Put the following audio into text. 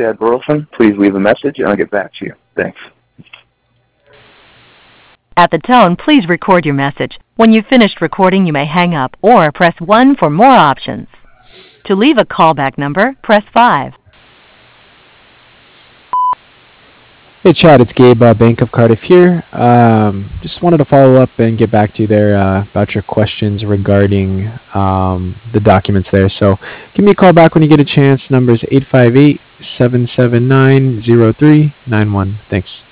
Chad Burleson. Please leave a message, and I'll get back to you. Thanks. At the tone, please record your message. When you've finished recording, you may hang up or press 1 for more options. To leave a callback number, press 5. Hey Chad, it's Gabe, Bank of Cardiff here. Just wanted to follow up and get back to you there about your questions regarding the documents there. So give me a call back when you get a chance. Number is 858-779-0391. Thanks.